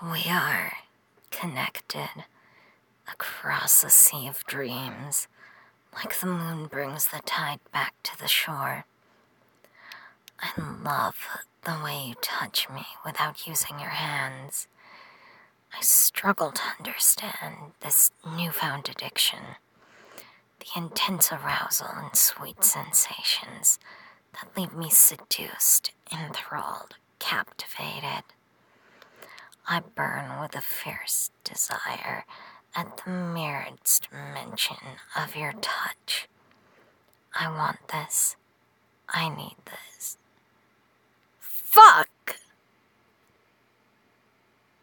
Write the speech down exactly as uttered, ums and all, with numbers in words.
We are connected across a sea of dreams, like the moon brings the tide back to the shore. I love the way you touch me without using your hands. I struggle to understand this newfound addiction, the intense arousal and sweet sensations that leave me seduced, enthralled, captivated. I burn with a fierce desire at the merest mention of your touch. I want this. I need this. Fuck!